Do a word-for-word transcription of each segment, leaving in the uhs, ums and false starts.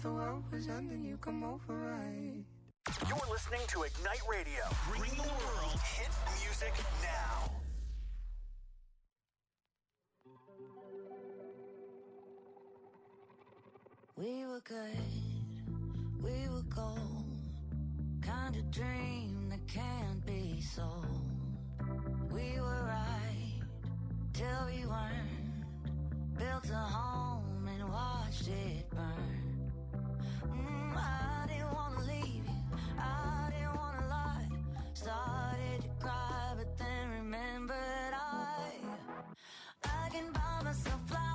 the world was ending, you come over right. You're listening to Ignite Radio, bringing the world hit music now. We were good, we were gold, kind of dream that can't be sold. We were right till we weren't, built a home and watched it burn. Mm, I didn't want to leave you, I didn't want to lie, started to cry but then remembered I, I can buy myself flowers.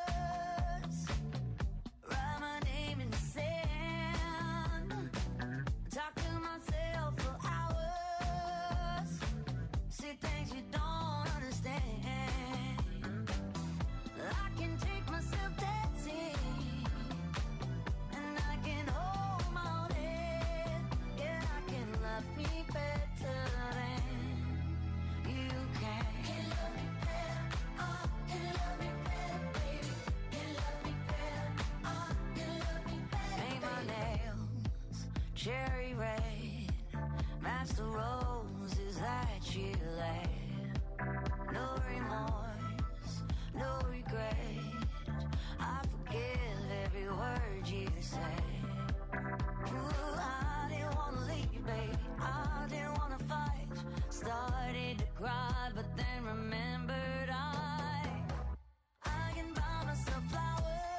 Cherry red, match the roses that you laid. No remorse, no regret, I forgive every word you say. Ooh, I didn't want to leave, baby, I didn't want to fight. Started to cry, but then remembered I, I can buy myself flowers.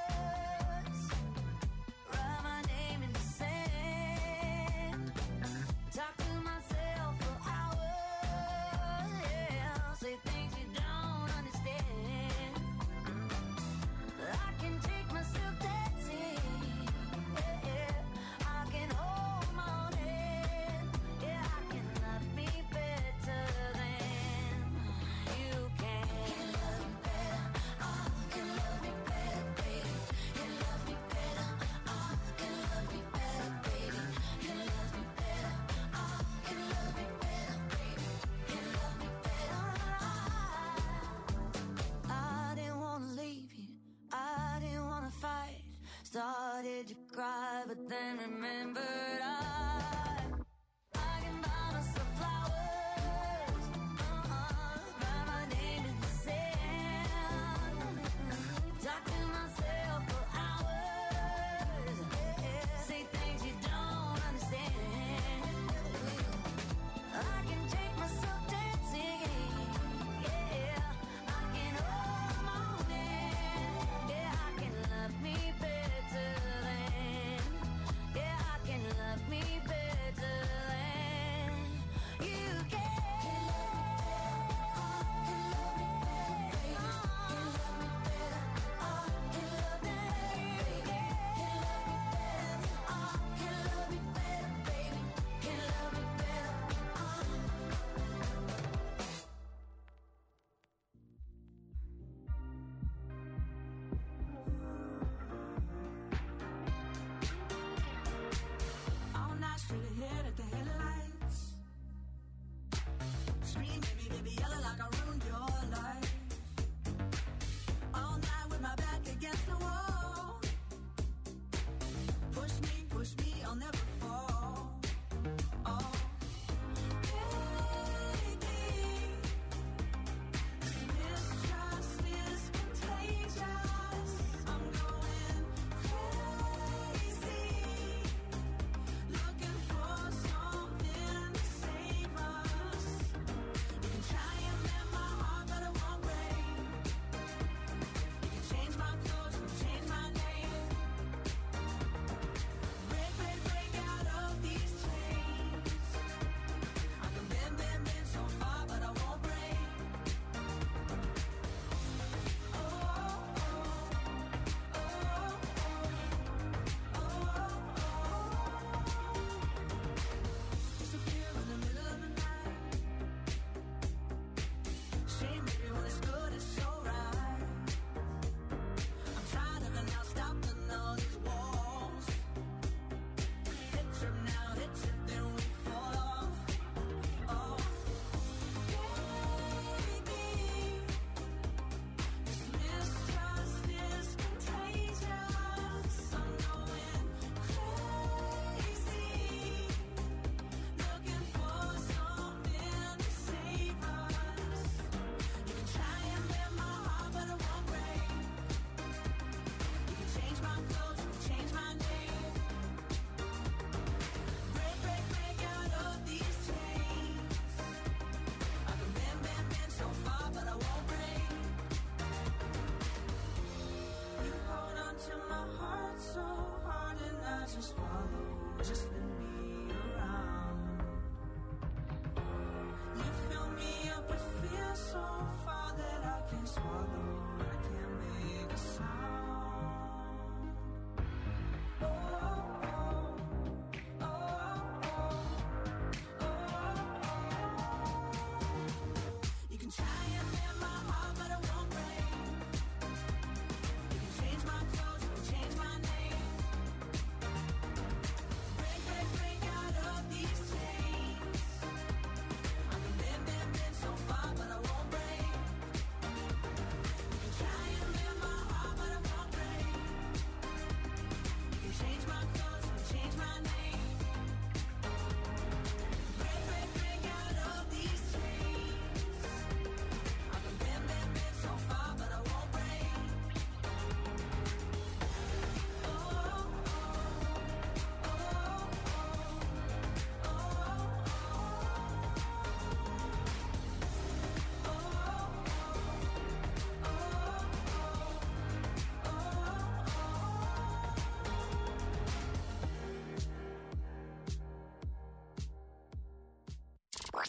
Started to cry, but then remembered I, I can buy myself flowers, uh-uh, write my name in the sand, talk to myself for hours, yeah, say things you don't understand. I can take myself dancing, yeah, I can hold my own hand, yeah, I can love me better.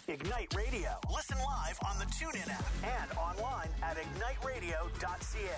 Ignite Radio. Listen live on the TuneIn app and online at ignite radio dot c a.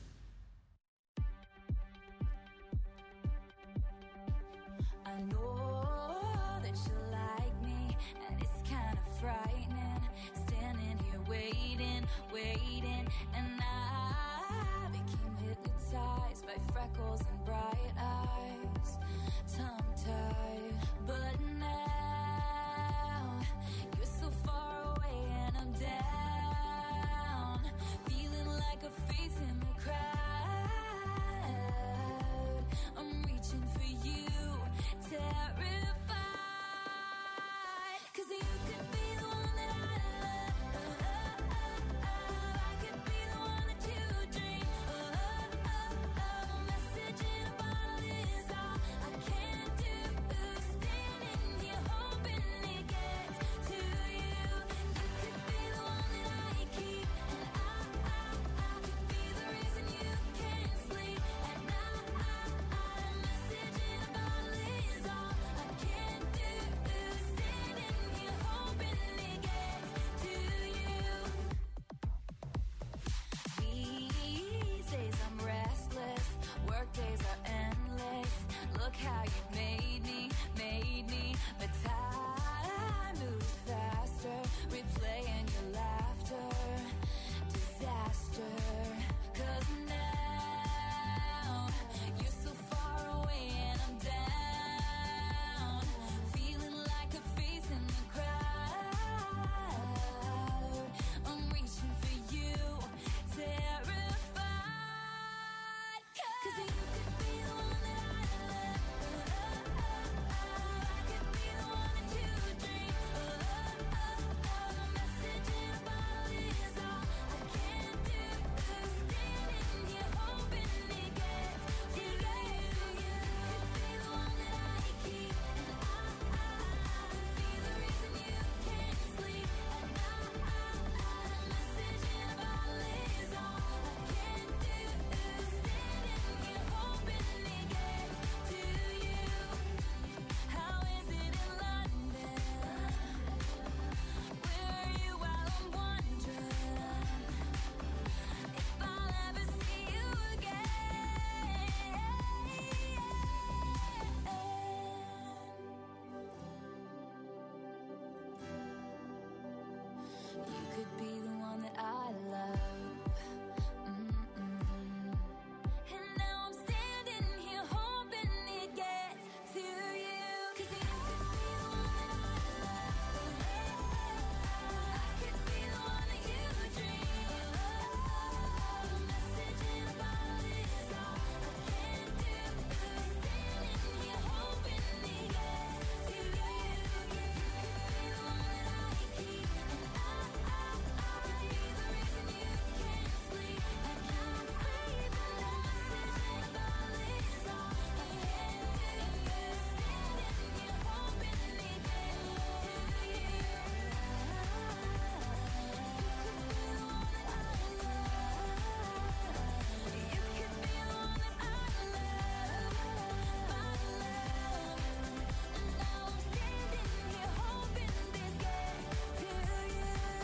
I know that you like me, and it's kind of frightening. Standing here waiting, waiting, and I became hypnotized by freckles and bright eyes, tongue-tied. But now you're so far away, and I'm down, feeling like a face in the crowd. I'm reaching for you, terrified, 'cause you could be the one that I love. I could be the one that you dream. A message in a bottle is all I can do. Standing here hoping it gets to you. You could be the one that I keep, and I, I, I could be the reason you can't sleep at night. A message in a bottle is all I can do. Standing here hoping it gets to you. These days I'm restless, work days are endless. Look how you made me, made me. But time moves faster, replaying your laughter. Disaster, 'cause now you're so far away and I'm down, feeling like a face in the crowd. I'm reaching for you, terrified, 'cause you could be the one that I love. I could be the one that you dream. A message in a bottle is all I can do. Standing here hoping it gets to you. You could be the one that I keep, and I, I could be the reason you can't sleep at night. A message in a bottle is all I can do. Standing here hoping it gets to you. How is it in London? Where are you while I'm wondering if I'll ever see you again? You could be the one that I love. Mm-mm. And now I'm standing here hoping it gets to you. 'Cause you could be the one that I love. I could be the one that you dream. A message in a bottle is all I can do. Standing here hoping it gets to you. You could be the one that I keep, and I, I, I could be the reason you can't sleep at night. A message in a bottle is all I can do. Standing here hoping it gets to you. You could be the one that I love. You could be the one that I love, my love. And now I'm standing here hoping this gets to you.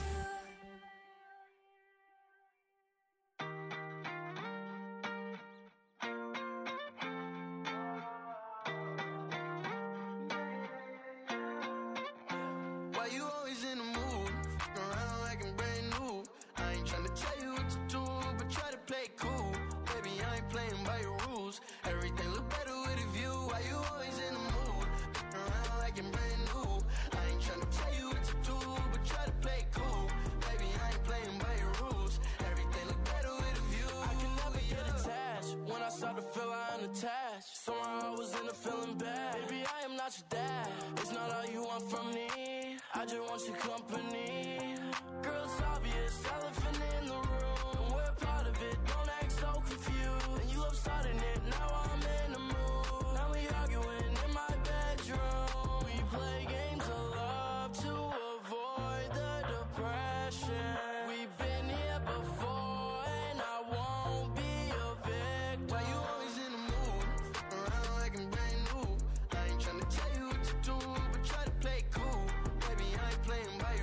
Why you always in the mood? Fucking around like I'm brand new. I ain't tryna tell you what to do, but try to play cool. Baby, I ain't playing by your rules. Everything look better with a view. Why you always in the mood? Fucking around like I'm brand new. I ain't tryna tell you what to do, but try to play cool. Baby, I ain't playing by your rules. Everything look better with a view. I can never get attached. When I start to feel I'm unattached, somehow I was in a feeling bad. Baby, I am not your dad. It's not all you want from me. I just want your company. Girl, it's obvious, elephant in the room. And we're part of it, don't act so confused. And you love starting it, now I'm in the mood. Now we arguing in my bedroom. We play games of love to avoid the depression. We've been here before, and I won't be a victim. Why you always in the mood? Fucking around like I'm brand new. I ain't tryna tell you what to do, but try to play cool. Baby, I ain't playing by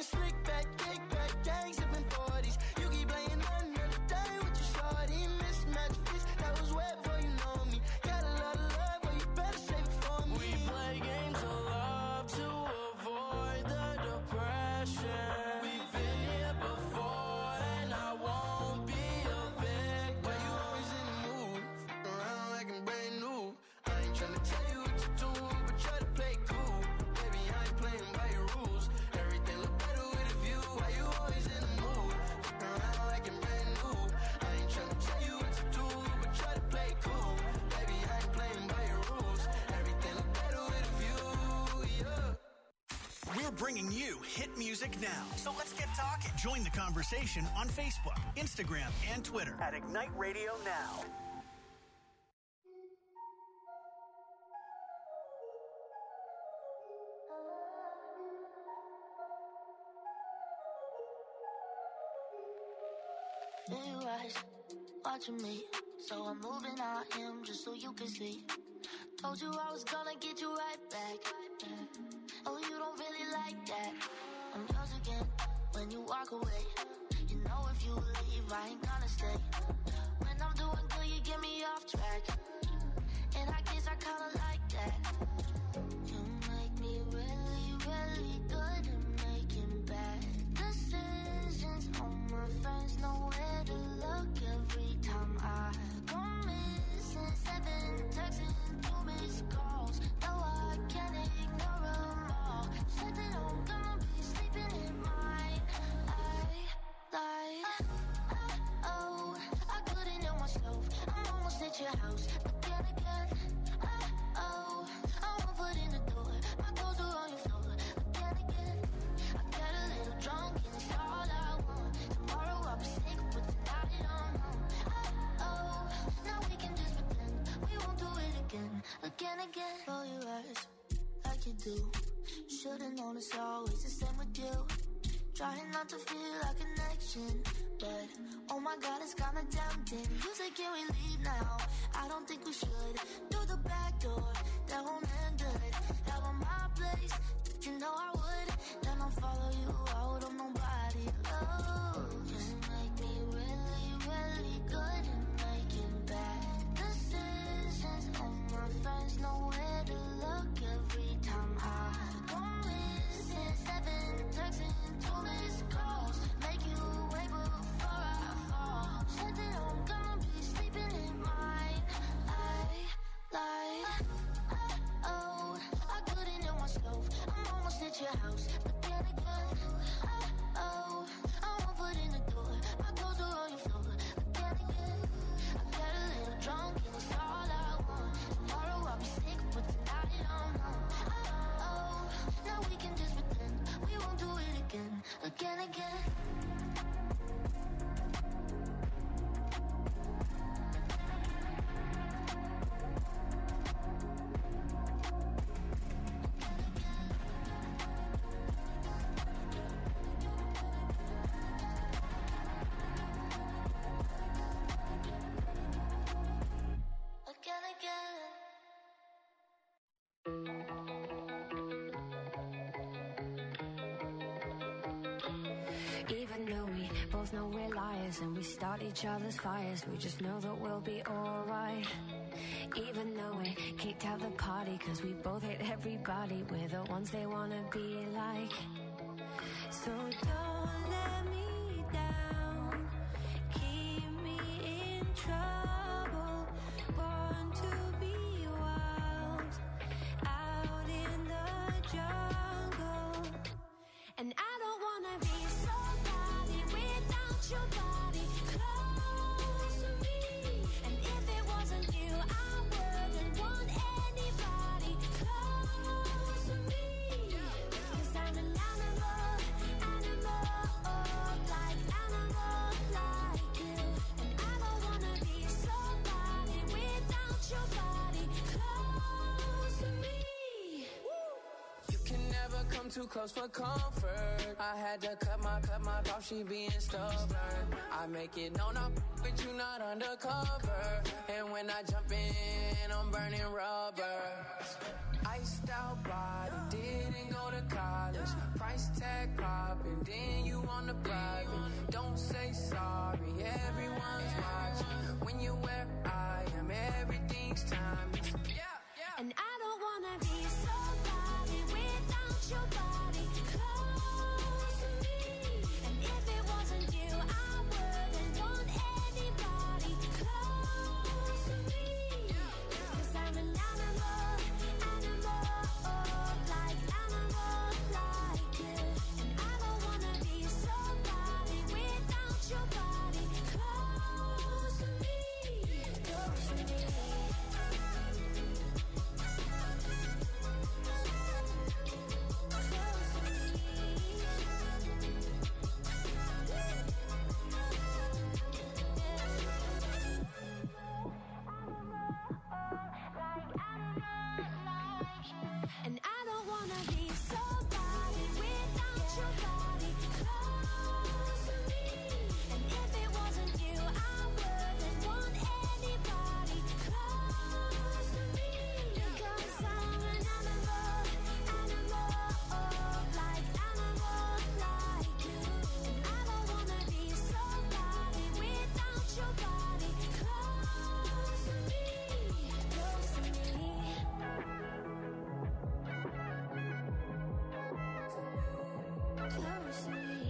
slick back, kick back, gang sipping forties. You keep playing another day with your shorty. Mismatch fist, that was wet before you know me. Got a lot of love, but you better save it for me. We play games of love to avoid the depression. We've been here before, and I won't be a victim. Why you always in the mood? Fuck around like I'm brand new. I ain't tryna tell you what to do, but try to play cool. Baby, I ain't playing by your rules. Everything look better with a view. Why you always in the mood? Fuck around like I'm brand new. I ain't tryna tell you what to do, but try to play cool. Baby, I ain't playing by your rules. Everything look better with a view, yeah. We're bringing you hit music now. So let's get talking. Join the conversation on Facebook, Instagram, and Twitter at Ignite Radio Now. Feel your eyes watching me, so I'm moving out him just so you can see. Told you I was gonna get you right back. Oh, you don't really like that. I'm yours again when you walk away. You know if you leave, I ain't gonna stay. When I'm doing good, you get me off track. And I guess I kinda like that. You make me really, really good at making bad decisions. All my friends know where to look every time I go missing. Seven texts and two missed calls. No, I can't ignore them all. Said that I'm gonna be sleeping in mine. I lied. Oh, I couldn't help myself. I'm almost at your house, but then again, oh, I'm one foot in the door. My clothes are on your floor, but then again, I got a little drunk and it's all I want. Tomorrow I'll be sick, but tonight I'm home. Oh, now we can just pretend we won't do it again, again, again. Roll your eyes like you do. Should've known it's always the same with you. Trying not to feel a connection, but oh my God, it's kinda tempting. You say, can we leave now? I don't think we should. Through the back door, that won't end good. Have on my place, you know I would. Then I'll follow you out of nobody. Oh, you make me really, really good at making bad decisions. All my friends know where to look every time I go missing. Seven texts and two missed calls. Make you wait before I fall. Said that I'm gonna be sleeping in mine. I lied. Oh, I couldn't help myself. I'm almost at your house, but then again, oh, I'm one foot in the door. My clothes are on your floor, but then again, I got a little drunk and it's all I want. Tomorrow I'll be sick, but tonight I'm home. Oh, now we can just pretend we won't do it again, again, again. Again, again. Even though we both know we're liars and we start each other's fires, we just know that we'll be alright. Even though we kicked out the party cause we both hate everybody, we're the ones they wanna be like. So don't let me down, keep me in trouble, born to be wild, out in the jungle. And I don't wanna be somebody without your body close to me. And if it wasn't you, I wouldn't want anybody close to me. Cause I'm an animal, animal, like animal like you. And I don't wanna be somebody without your body close to me. You can never come too close for comfort. I had to cut my, cut my off, she being stubborn. I make it known I'm but you not undercover. And when I jump in, I'm burning rubber. Iced out body, didn't go to college. Price tag popping, seeing you on the private. Don't say sorry, everyone's watching. When you're where I am, everything's timeless. Yeah, yeah. And I don't wanna be somebody without your body close to me. And if it wasn't you, I wouldn't want anybody close to me. Cause I'm an animal, animal, like animal, like you. And I don't wanna be somebody without your body close to me, close to me. And I don't wanna be somebody without your body close to me. And if it wasn't you, I wouldn't want anybody close to me. Because I'm an animal, animal, like animal, like you. And I don't wanna be somebody without your body close to me, close to me. Close to me.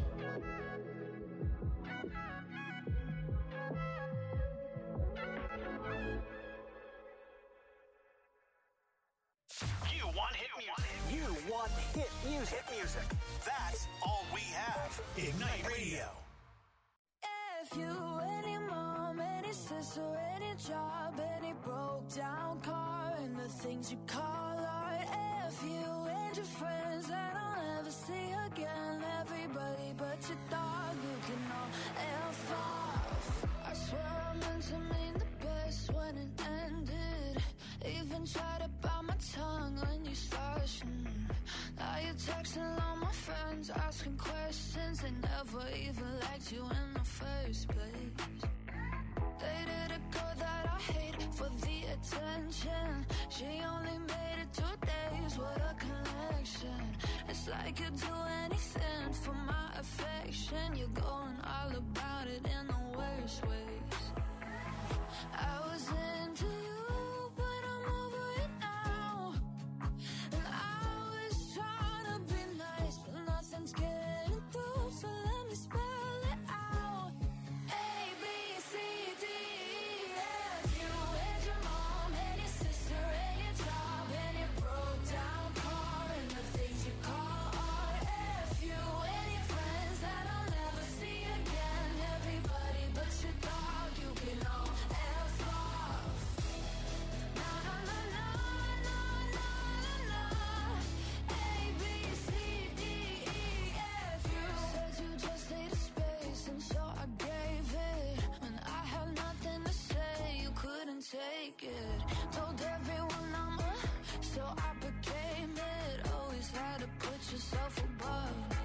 You want hit music. You want hit music. Hit music. That's all we have. Ignite Radio. If you, any mom, any sister, any job, any broke down car, and the things you call art. If you and your friends that I'll never see again, everybody but your dog, you can all F off. I swear I meant to mean the best when it ended. Even tried to bite my tongue when you started. Mm. Now you're texting all my friends, asking questions. They never even liked you in the first place. Dated a girl that I hate for the attention. She only made it two days, what a connection. It's like you'd do anything for my affection. You're going all about it in the worst ways. I was into you, but I'm over it now. And I was trying to be nice, but nothing's getting through, so let me spell it out. A, B, C, D, E, F. You and your mom and your sister and your job and your broke down car and the things you call art. F. You and your friends that I'll never see again. Everybody but your dog, you can all F off. Na na na na na na na. A, B, C, D, E, F. You said you just needed space, and so I gave it. When I had nothing to say, you couldn't take it. Told everyone I'm a, so I became it. Always had to put yourself above me.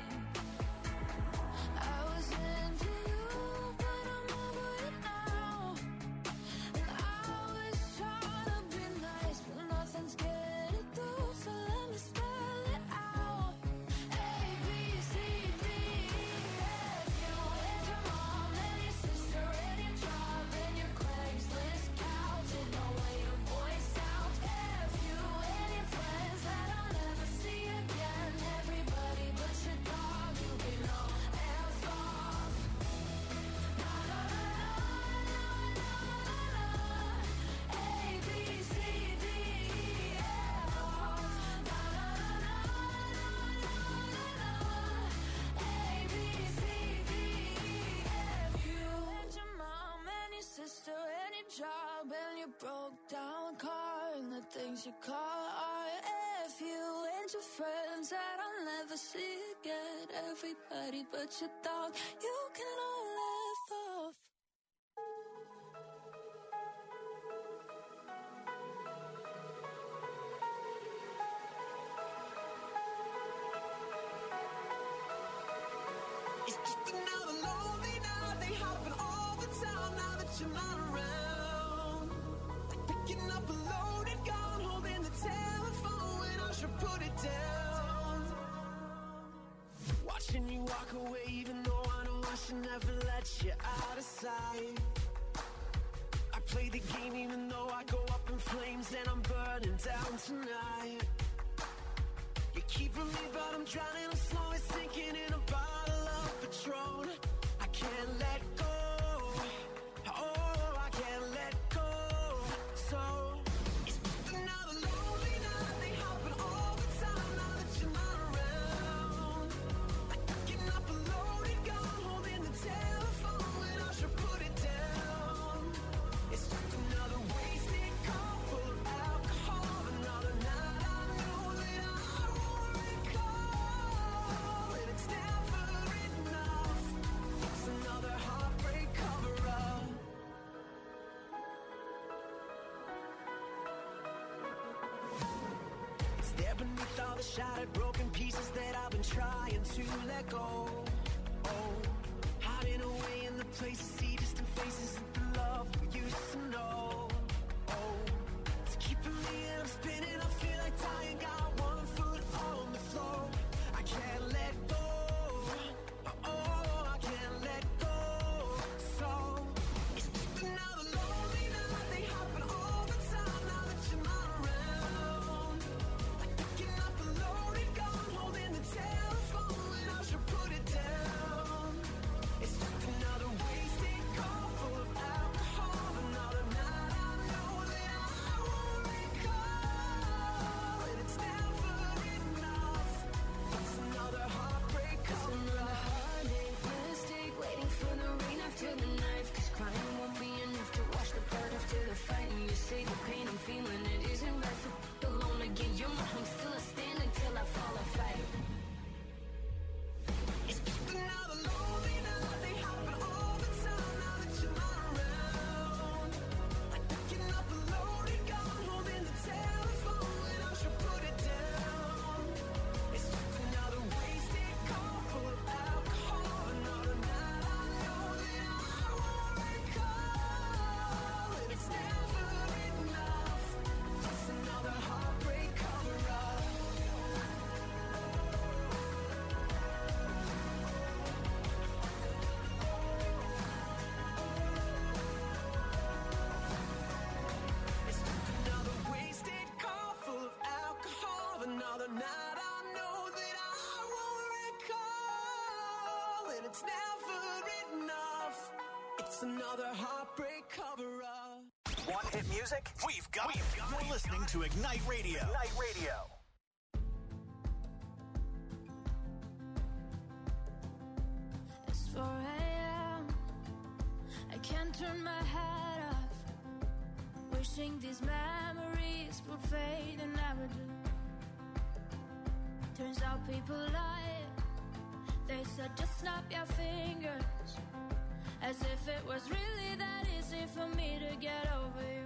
I was into you, but I'm over it now. And I was trying to be nice, but nothing's getting through, so let me spell it out. A, B, C, D, E, F. You and your mom and your sister and your job and your Craigslist couch and no way to voice out. F. You and your friends that I'll never see again. Everybody but your dog, you can all F off. Na na na na na na na. A, B, C, D, E, F off. Na na na na na na na. A, B, C, D, E, F. You and your mom and your sister and your job and your broke down car and the things you call art. F. You and your friends that I'll never see again. Everybody but your dog, you can all F off. It's just another lonely night. They happen all the time now that you're not around. Like picking up a loaded gun, holding the telephone when I should put it down. Watching you walk away even though I know I should never let you out of sight. I play the game even though I go up in flames and I'm burning down tonight. You keep from me but I'm drowning, I'm slowly sinking in a bottle of Patron. I can't let go, oh I can't let go. So it's just another lonely night, they happen all the time now that you're not around. Like picking up a loaded gun, holding the telephone when I should put it down. It's just another wasted call full of alcohol, another night I know that I won't recall, and it's never enough. It's another heartbreak cover-up. It's there beneath all the shattered, broken pieces that I've been trying to let go. Oh, hiding away in the places, see distant faces of the love we used to know. Oh, it's keeping me and I'm spinning, I feel like dying, got one foot on the floor. I can't let go, oh, I can't let go. So, it's just another lonely night, they happen all the time now that you're not around. Like picking up a loaded gun, holding the telephone when I should put it down. It's just another wasted call full of alcohol, another night I know that I won't recall, and it's never enough. It's another heartbreak cover-up. Heartache, mistake, waiting for the rain after the knife. Cause crying won't be enough to wash the blood after the fight. And you say the pain I'm feeling, it isn't right. So alone again, you're my home, still I stand until I fall or fight. It's just another lonely night, they happen all the time now that you're not around. Like picking up a loaded gun, holding the telephone when I should put it down. It's just another wasted call full of alcohol, another night I know that I won't recall, and it's never enough. It's another heartbreak cover-up. It's just another wasted call full of alcohol, another night I know that I won't recall, and it's never enough. It's another heartbreak cover-up. Want hit music? We've got it. You're listening to Ignite Radio. Ignite Radio. It's four a.m. I can't turn my head off, wishing these memories would fade and never do. Turns out people lie. They said just snap your fingers, as if it was really that easy for me to get over you.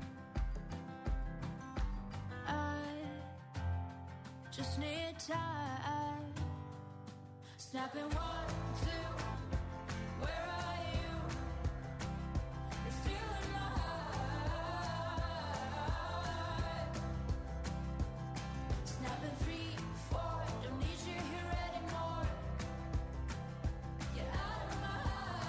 I just need time. Snapping one, two, where are you? You're still in my heart. Snapping three, four, don't need you here anymore. Get out of my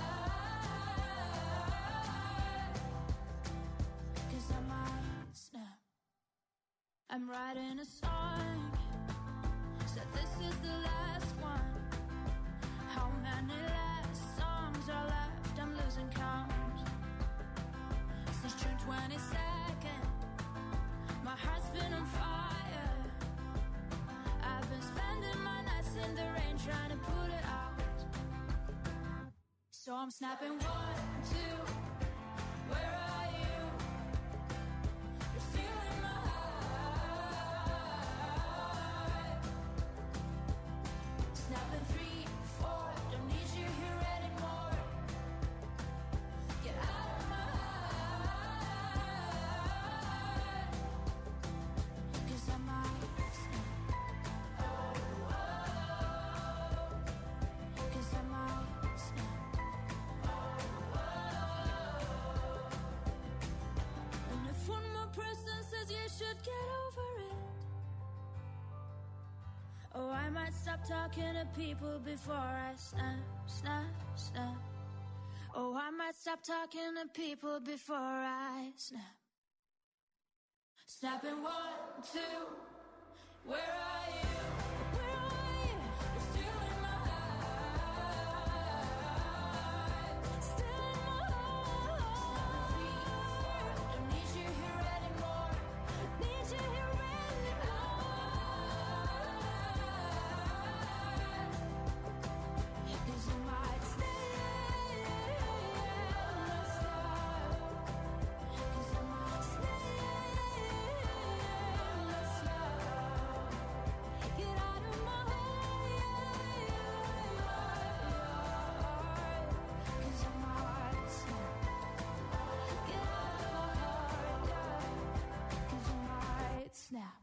heart. Cause I might snap. I'm writing a song, said this is the last one. How many last songs are left? I'm losing count. Since June twenty-second, my heart's been on fire. I've been spending my nights in the rain trying to put it out. So I'm snapping one, two, where are you? You're still in my heart. Snapping three, four, don't need you here anymore. Get out of my heart. Cause I might snap. Oh, oh. Cause I might snap. Oh, oh. might stop talking to people before I snap, snap, snap. Oh, I might stop talking to people before I snap. Snapping one, two, where are you? Where are you? You're still in my heart. Still in my heart. Don't need you here anymore. Need you here anymore. 'Cause you might stay, must stop. 'Cause I might stay, must stop. Get out of my heart. 'Cause I might stop. Get out of my heart, yeah. 'Cause I might snap.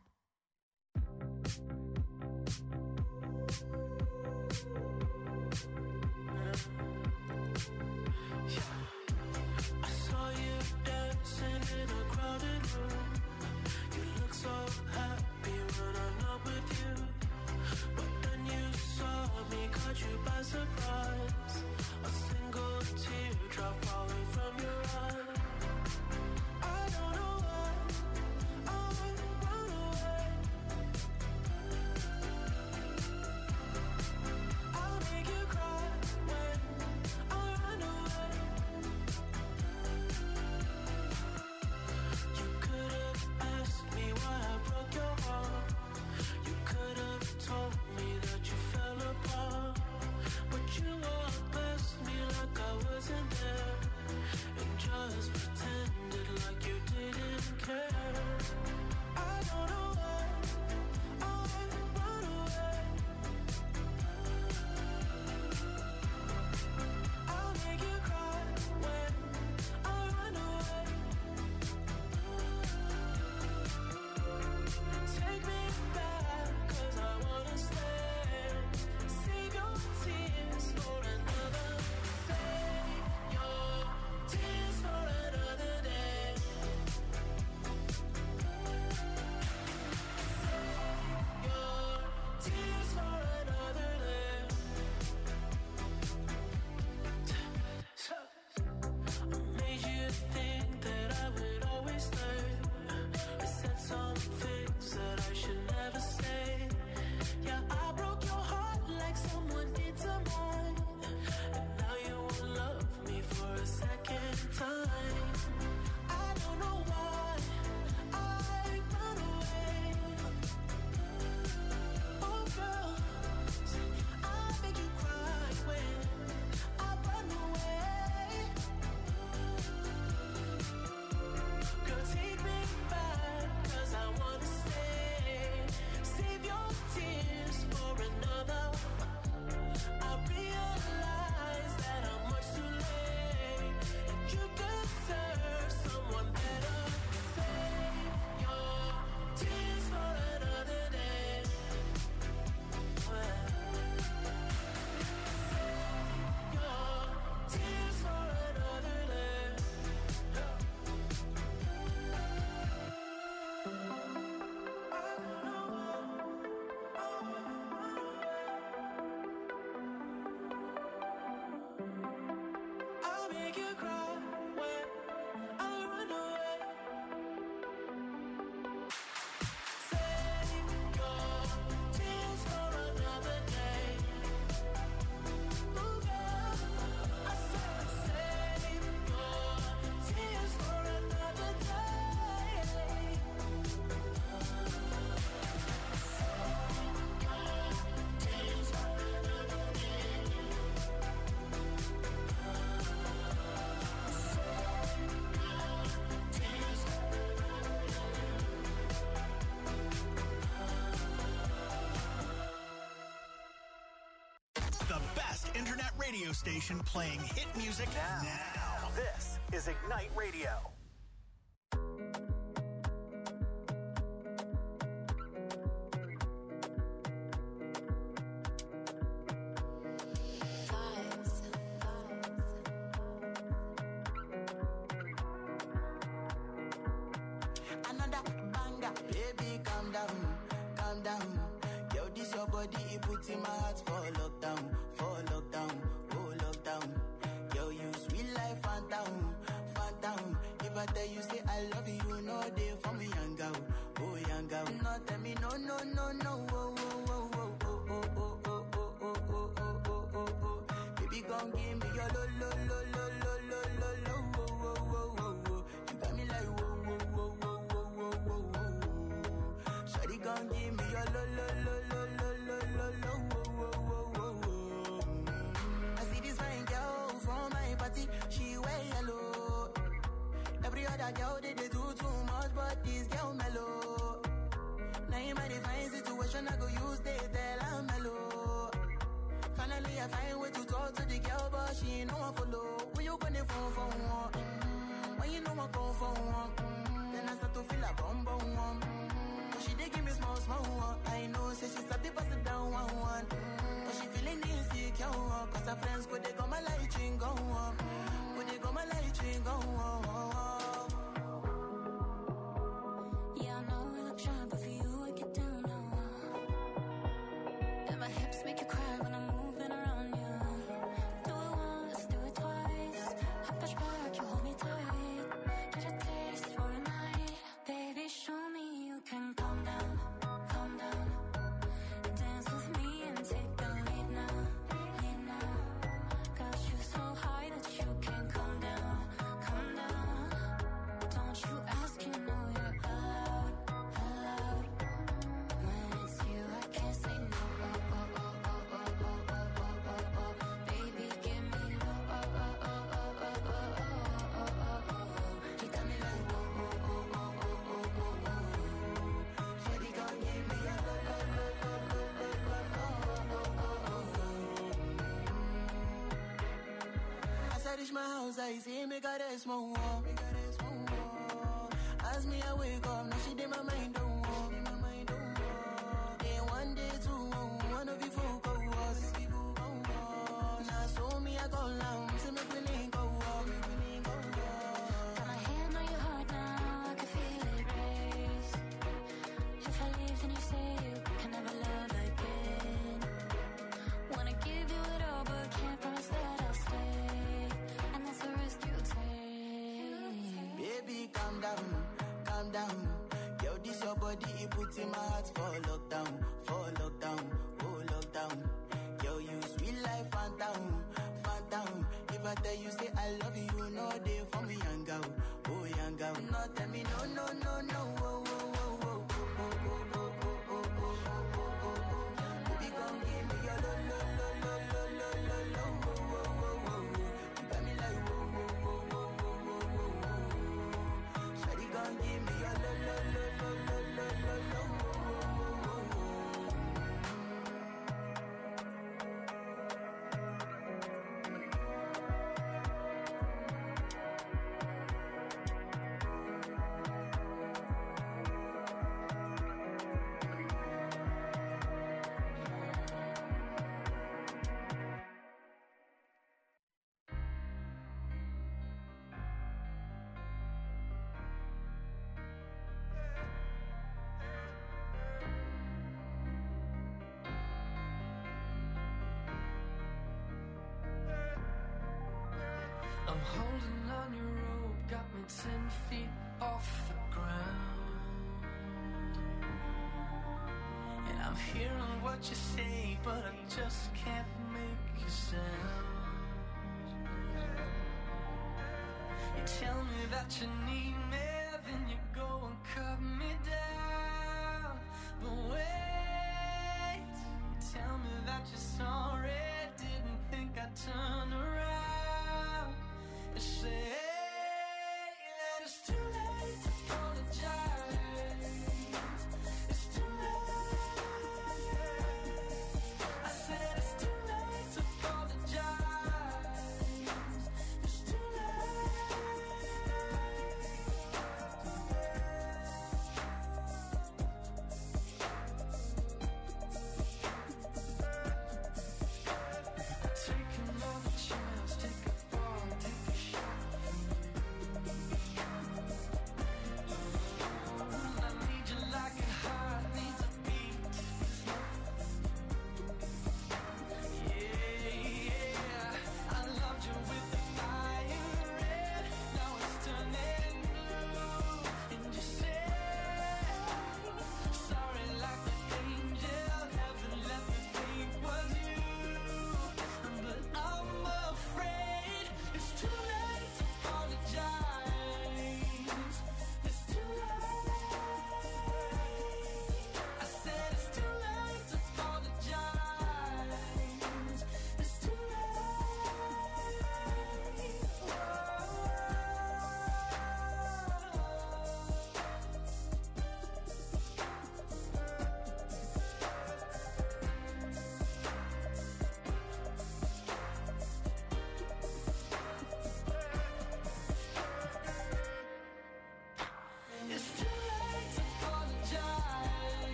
I saw you dancing in a crowded room. You look so happy when I'm not with you. But then you saw me, caught you by surprise. A single teardrop falling from your eye. I don't know why I run away. I'll make you cry when I run away. You could have asked me why I broke your heart. You could have told me that you fell apart. But you walked past me like I wasn't there, and just pretended like you didn't care. I don't know why I run away. I'll make you cry when I run away. Take me back, 'cause I wanna stay. Save your tears for another. Save your tears for another day. Save your tears for another day. I made you think that I would always stay. I said some things that I should never say. Yeah, I broke your heart like someone did to mine. And now you won't love me for a second time. I don't know why I run away. Oh girl, I make you cry when I run away. Girl, take me back, 'cause I wanna stay. Save your tears for another. I realize that I'm much too late, and you deserve someone better. Save your tears for another day. Well, save your tears for another day. I'll make you cry when I run away. Save your tears for another day. Ooh, girl, I said save your tears for another day. Tears for another day. The best internet radio station playing hit music now. now. This is Ignite Radio. Another banger, baby, calm down, calm down. Yo, this your body, it puts I love you, no day for me, young girl. Oh, young girl. No, tell me no, no, no, no. Oh, oh, oh, oh, oh, oh, oh, oh, oh, oh, oh, oh, oh, oh, oh. Baby, gon' give me your lo, lo, lo, lo, lo, lo, lo, lo. Oh, oh, oh, oh, oh. You got me like whoa, whoa, whoa, whoa, whoa, whoa, whoa, whoa. Shawty gon' give me your lo, lo, lo, lo, lo, lo, lo, lo. Oh, oh, oh, oh, oh. I see this fine girl from my party, she wear yellow. Every other girl they, they do too much, but this girl mellow. Now in my divine situation, I go use they tell I'm mellow. Finally I find way to talk to the girl, but she ain't no one follow. When you gonna phone for one? Mm-hmm. When you know I come for one? Mm-hmm. Then I start to feel a bum bum one. Mm-hmm. But she dey give me small small one. I know say she's a bit pass it down one one. Mm-hmm. But she feeling insecure, cause her friends go they go my light ring go on. Go they go my light ring go on. Yeah, I know we look shy, but for you I get down now. And my hips make you cry when I'm moving around you. Do it once, do it twice. I push back, you hold me tight. Get a taste for a night. Baby, show me you can calm down, calm down. Dance with me and take the lead now, lead now. Got you so high that you can't come down, come down. Don't you ask, you know you're allowed, allowed. When it's you, I can't say no. Oh, oh, oh, oh, oh, oh, oh, oh, oh, oh. Baby, give me low. Oh, oh, oh, oh, oh, oh, oh, oh, oh, oh. You got me like whoa, whoa, whoa, whoa, whoa, whoa, whoa, whoa. Shawty gon' give me a low, low, low, low, low, low, low, oh, oh, oh, oh. As I reach my house, I see me got a small wall. As me I wake up, now she did my mind don't walk. Then one day two, one of you folk go us. Now so me I go long, so me we link go walk. Got my hand on your heart now, I can feel it race. If I leave, then you say you can never love again. Wanna give you it all, but can't promise that I'll stay. And that's the risk you take. Baby, calm down, calm down. Yo, this your body, it puts in my heart for lockdown, for lockdown, oh lockdown. Yo, you sweet life, phantom, phantom. If I tell you, say I love you, no day for me, young girl, oh young girl. No, tell me no, no, no, no, oh, oh, oh, oh, oh, oh, oh, oh, oh, oh, oh, oh, oh. Baby, gon' give me your lo, lo, lo, lo, lo, lo, lo, lo, oh, oh, oh, oh, oh. You got me like whoa, whoa, whoa, whoa, whoa, whoa, whoa, whoa. Shawty gon' give me your lo, lo, lo, lo, lo, lo, lo, lo, oh, oh, oh, oh, oh. I'm holding on your rope, got me ten feet off the ground. And I'm hearing what you say, but I just can't make a sound. You tell me that you need me, then you go and cut me down. But wait, you tell me that you're sorry, didn't think I'd turn around. You say that it's too late to apologize. It's too late. I said it's too late to apologize. It's too late.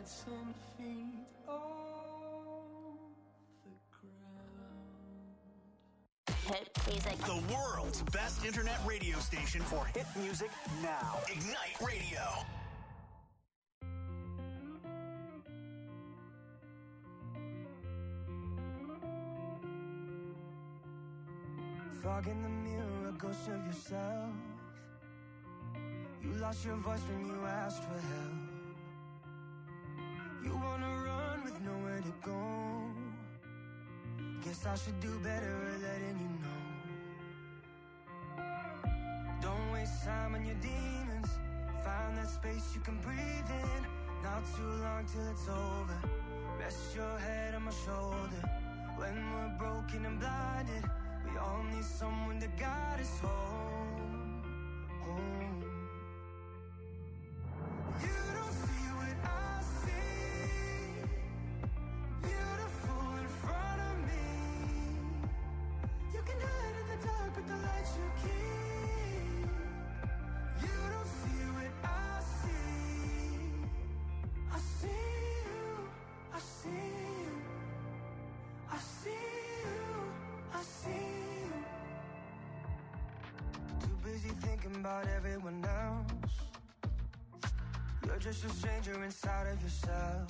ten feet off the ground. Hit music. The world's best internet radio station for hit music now. Ignite Radio. Fog in the mirror, a ghost of yourself. You lost your voice when you asked for help. You wanna run with nowhere to go. Guess I should do better at letting you know. Don't waste time on your demons. Find that space you can breathe in. Not too long till it's over. Rest your head on my shoulder. When we're broken and blinded, we all need someone to guide us home, home. You don't see what I see. Beautiful in front of me. You can hide in the dark with the lights you keep. You don't see what I see. I see you, I see you, I see you, I see you. Too busy thinking about everyone else. You're just a stranger inside of yourself.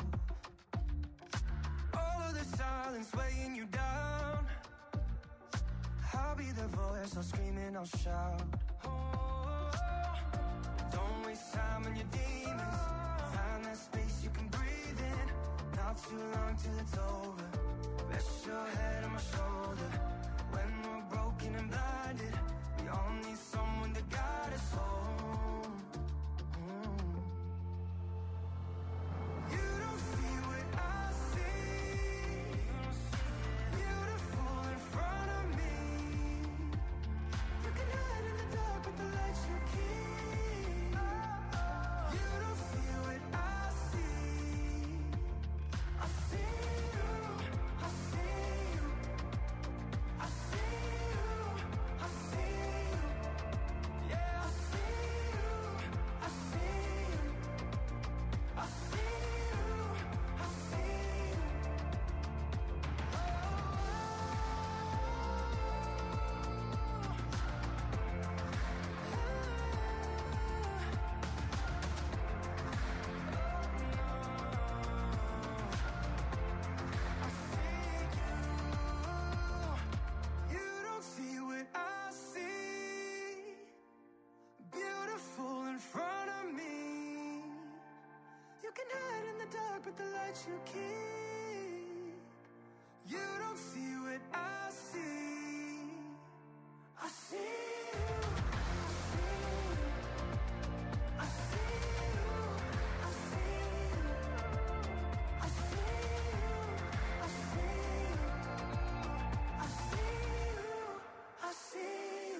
All of the silence weighing you down. I'll be the voice, I'll scream and I'll shout. Oh, don't waste time on your demons. Find that space you can breathe in. Not too long till it's over. Rest your head on my shoulder. When we're broken and blinded, we all need someone to guide us home. Mm. You don't see what I see. Beautiful in front of me. You can hide in the dark with the lights you keep. You don't see what I see. I see you, I see you, I see you, I see you. Yeah, I see you, I see you, I see you, I see you. You don't see what I see. Beautiful in front of me. You can hide in the dark with the lights you keep. You don't see what I see. I see you. I see you. I see you. I see you. I see you. I see you. I see you.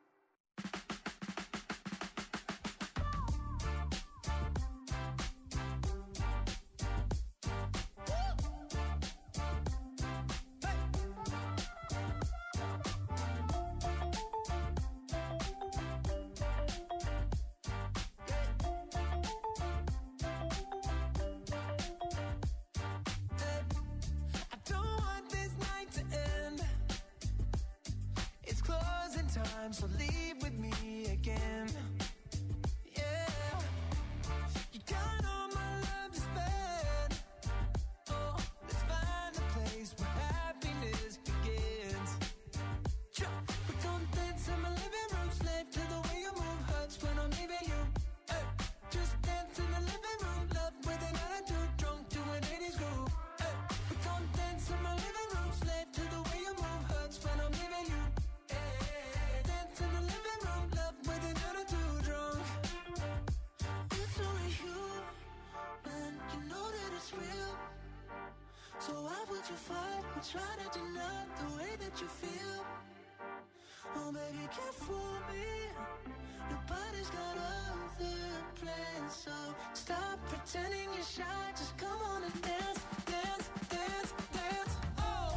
I don't want this night to end. It's closing time, so leave with me again. Yeah, you got all my love to spend. Oh, let's find a place where happiness begins. Sure, we don't dance in my living room, slave to the way you move. Hurts when I'm leaving you. Hey, just dance in the living room, love with an attitude, drunk to an eighties groove. Hey, we don't dance in my living room, slave to the way you move. Hurts when I'm leaving you. Hey, dance in the living room, love with an attitude, drunk. It's only human, you know that it's real. So why would you fight or try to deny the way that you feel? Oh baby, can't fool me. Your body's got other plans, so stop pretending you're shy. Just come on and dance, dance, dance, dance. Oh.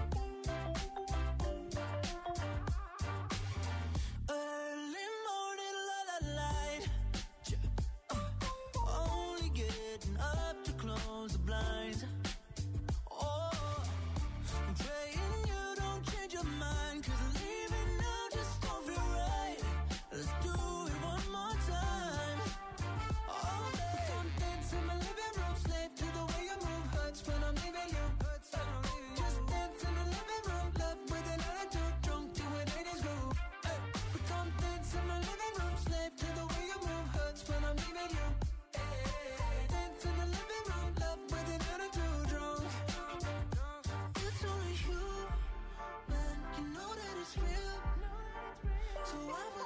Early morning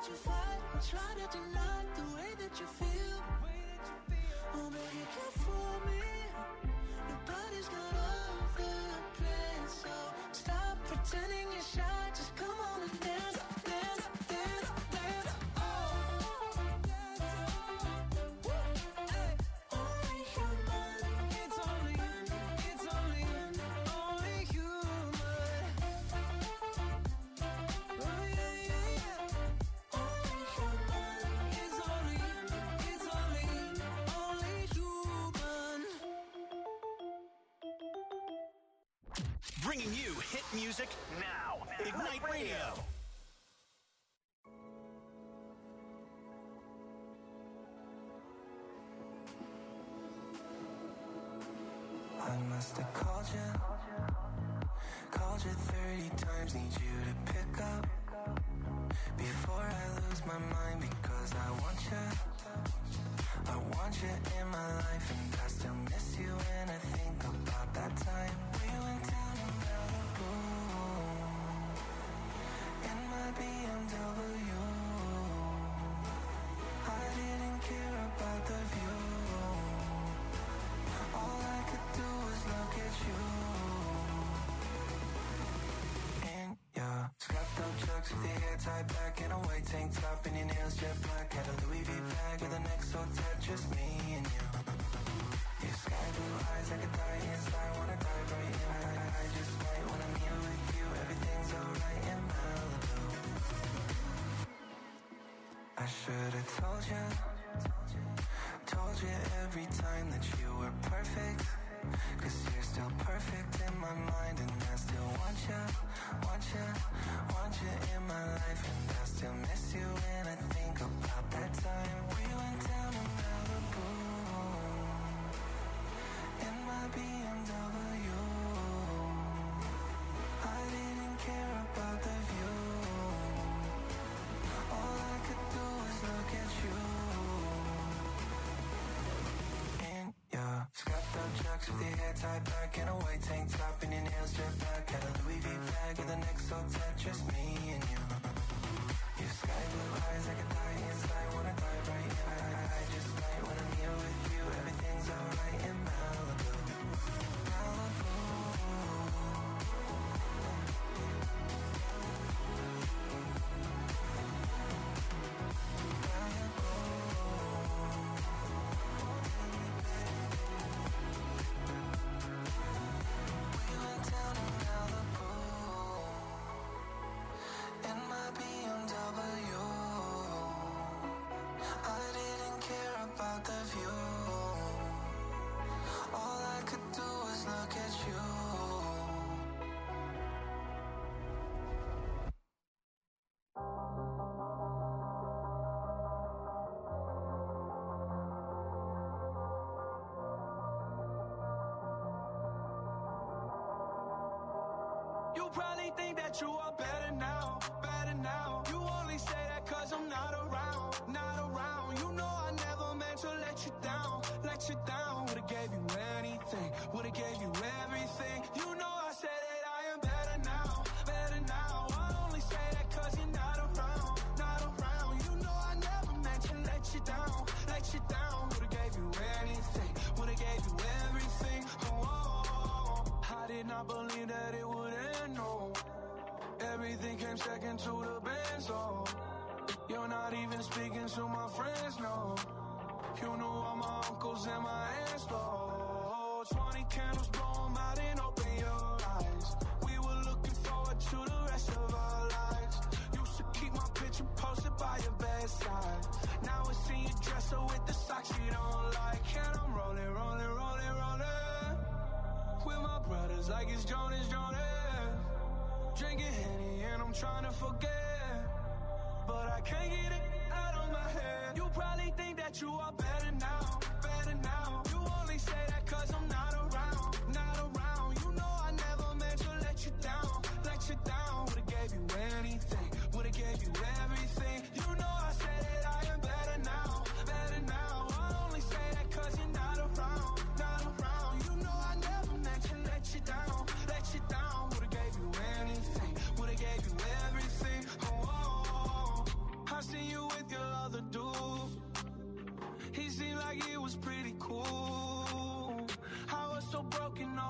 that you fight and try to deny the way that you feel. Oh, baby, you can't fool me. Your body's got all the plans, so stop pretending you're shy. Just come on and dance, dance, dance, dance. Oh, hey, only human. It's only, it's only, only human. Oh yeah, yeah, yeah. Only human. It's only, it's only, only human. Bringing you hit music now. Ignite Radio. I must have called you, called you thirty times, need you to pick up before I lose my mind, because I want you, I want you in my life, and I still miss you when I think about that time we went down to Malibu in my B M W. I didn't care about the view. All I could do was look at you. In your scuffed up chucks with your hair tied back in a white tank top and your nails jet black. Had a Louis V bag with the neck so tight, just me and you. Your sky blue eyes, I could die inside, wanna dive right in. I, I, I just might when I'm here with you, everything's alright in Malibu. I should've told you, told you every time that you were perfect, cause you're still perfect in my mind, and I still want you, want you, want you in my life, and I still miss you when I think about that time we went down to Malibu in my B M W. I didn't care about the view. All I could do was look at you. In your scuffed up chucks with your hair tied back in a white tank top and your nails jet black. Had a Louis V bag with the neck so tight, just me and you. Your sky blue eyes, I could die inside, wanna dive right in. I, I, I just might when I'm here with you, everything's alright in Malibu. Malibu. You probably think that you are better now, better now. You only say that cause I'm not around, not around. You know I never meant to let you down, let you down. Would've gave you anything, would've gave you everything. You know I said that I am better now, better now. I only say that cause you're not around, not around. You know I never meant to let you down, let you down. Would've gave you anything, would've gave you everything. Oh, oh, oh. I did not believe that it would end, no. Everything came second to the best, oh. You're not even speaking to my friends, no. You knew all my uncles and my aunts, oh. Twenty candles, blow 'em out and open your eyes. We were looking forward to the rest of our lives. Used to keep my picture posted by your bedside. Now I see you dresser with the socks you don't like. And I'm rolling, rolling, rolling, rolling with my brothers like it's Jonas, Jonas. Drinking Henny and I'm trying to forget, but I can't get it out of my head. You probably think that you are better now, better now. You only say that cause I'm not around, not around. You know I never meant to let you down, let you down. Would've gave you anything, would've gave you everything. You know I said that I am better now, better now. I only say that cause you're not around, not around. You know I never meant to let you down, let you down. Would've gave you anything, would've gave you everything. Oh, oh, oh. I seen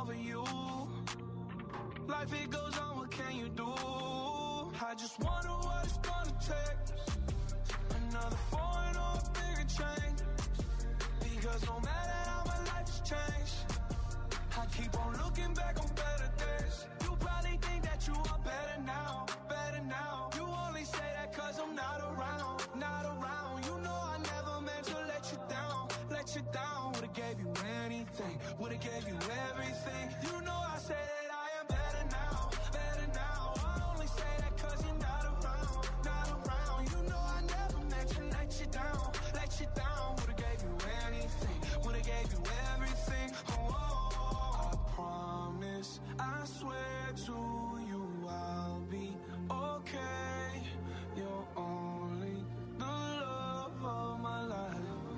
over you. Life it goes on, what can you do? I just wonder what it's gonna take. Another foreign or a bigger change. Because no matter how my life has changed, I keep on looking back on better days. You probably think that you are better now, better now. You only say that cause I'm not around, not around. You know I never meant to let you down, let you down. Would've gave you anything, would've gave you everything. You know I said that I am better now, better now. I only say that cause you're not around, not around. You know I never meant to let you down, let you down. Would've gave you anything, would've gave you everything. Oh, oh, oh. I promise, I swear to you I'll be okay. You're only the love of my life.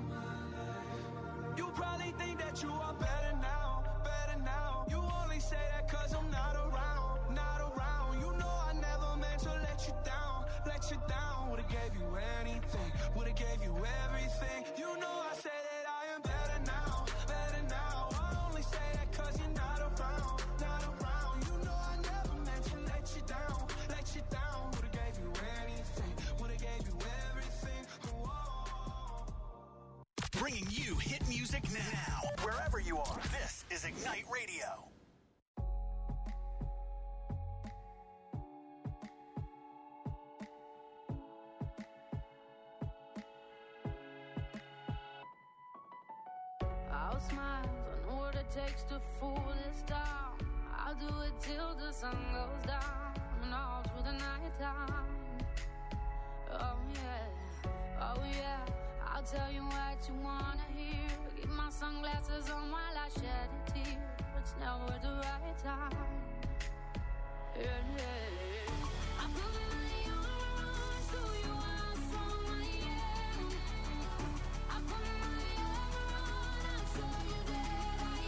You probably think that you are better now, better now. You only say that cause I'm not around, not around. You know I never meant to let you down, let you down. Would've gave you anything, would've gave you everything. You know I say that I am better now, better now. I only say that cause you're not around, not around. You know I never meant to let you down, let you down. Would've gave you anything, would've gave you everything. Whoa. Bringing you hit music now, wherever you are. This is Ignite Radio. I'll smile, I know what it takes to fool this town. I'll do it till the sun goes down and all through the night time. Oh yeah, oh yeah, I'll tell you what you wanna hear. Keep my sunglasses on while I shed a tear. It's never the right time. Yeah, yeah. I put my armor on, show you how strong I am. I put my armor on, I'll show you that I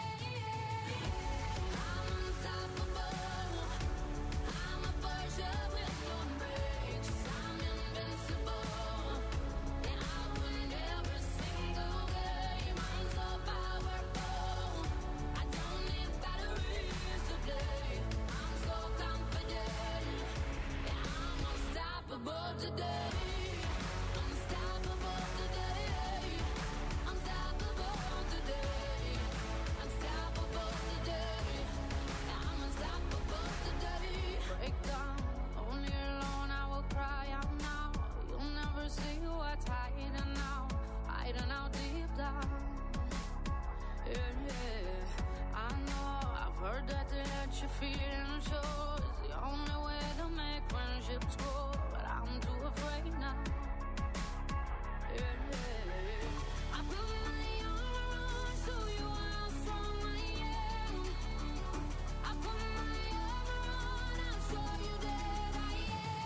am. I'm unstoppable. I'm a Porsche with no brakes. I'm invincible. And I win every single game. I'm so powerful. I don't need batteries to play. I'm so confident. Yeah, I'm unstoppable today. Unstoppable today. Unstoppable today. Unstoppable today. Yeah, I'm unstoppable today. Break down, only alone I will cry out now. You'll never see what's hiding out, hiding out deep down. Yeah, yeah. I know, I've heard that to let you feel and show is the only way to make friendships grow, but I'm too afraid now. Yeah, yeah. I put my armor on, show you how strong I am. I put my armor on, I'll show you that I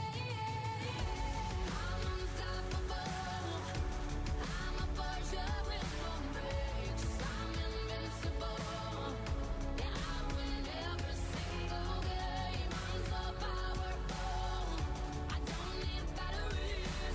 am. I'm unstoppable. I'm a Porsche with no brakes. I'm invincible. Yeah, I win every single game. I'm so powerful. I don't need batteries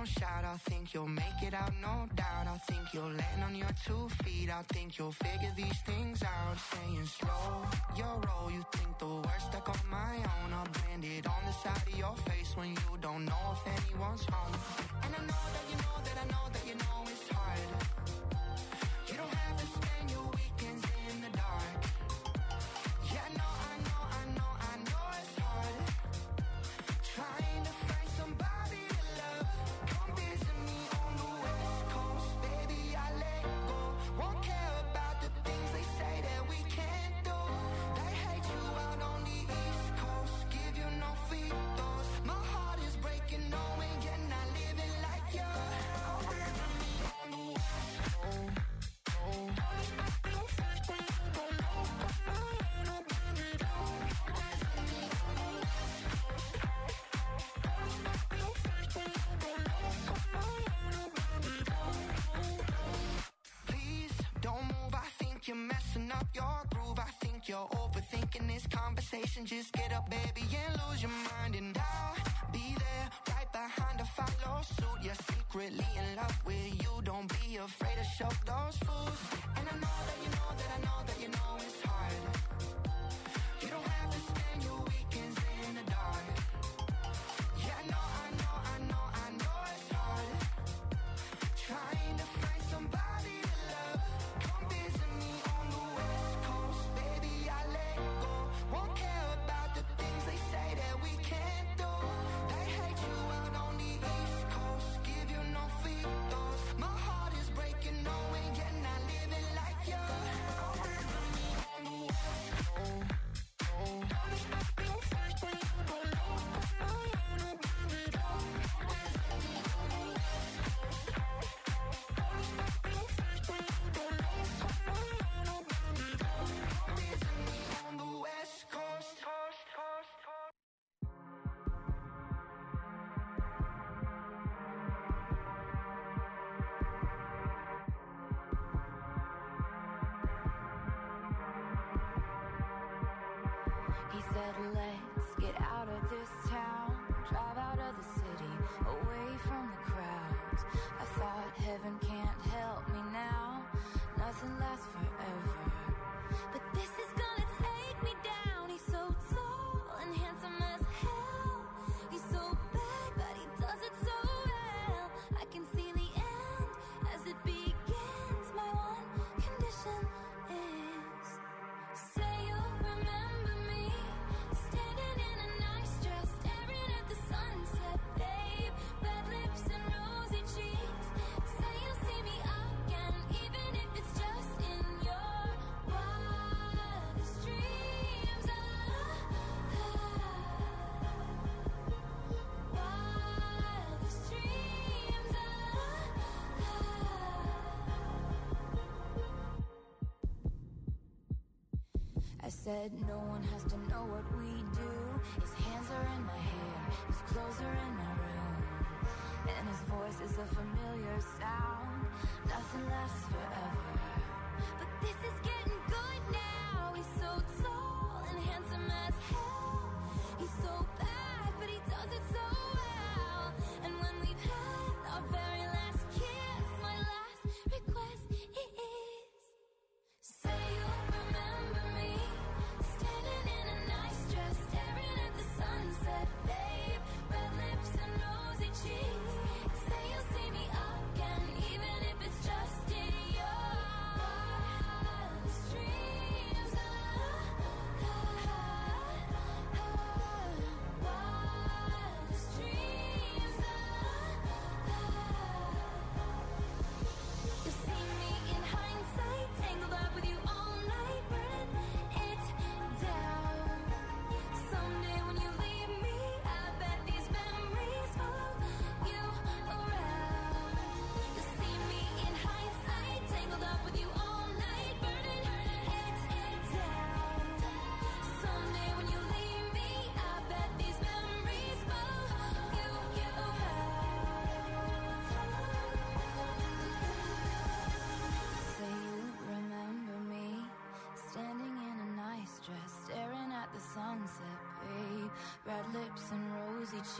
don't shout, I think you'll make it out, no doubt. I think you'll land on your two feet. I think you'll figure these things out. Saying slow your roll, you think the worst stuck on my own. I'll brand it on the side of your face when you don't know if anyone's home. And I know that you know that I know that you know it's hard. You don't have to spend your weekends in the dark. Yeah, I know, I know, I know, I know it's hard. Trying to find somebody to love. Come visit me on the West Coast, baby, I let go. Won't care about the things they say that we can't do. They hate you out on the East Coast, give you no free throws. My heart is breaking, knowing you're not living like you. Come visit me on the West Coast. You're messing up your groove. I think you're overthinking this conversation. Just get up, baby, and lose your mind. And I'll be there right behind to follow suit. You're secretly in love with you. Don't be afraid to show those fools. And I know that you know that I know that you know it's hard. You don't have to spend your weekends in the dark. Yeah, I know, I know, I know, I know it's hard. Trying to find somebody to love. Come visit me on the West Coast, baby, I let go. Won't care about the things they say that we can't do. They hate you out on the East Coast, give you no free throws. My heart is breaking, knowing you're not living like you. Come visit me on the West Coast. He said, let's get out of this town, drive out of the city, away from the crowds. I thought heaven can't help me now, nothing lasts forever. But this is gonna take me down. He's so tall and handsome as hell. He's so bad, but he does it so well. I can see the end as it begins. My one condition is, say you'll remember me, standing in a nice dress, staring at the sunset, babe. Red lips and rosy cheeks. Say you'll see me again, even if it's just in your wildest dreams. Ah, wildest dreams. Ah, I said no one has to know what we do. His hands are in my hair, his clothes are in my room, and his voice is a familiar sound. Nothing lasts forever, but this is getting good now. He's so tall and handsome as hell. He's so bad, but he does it so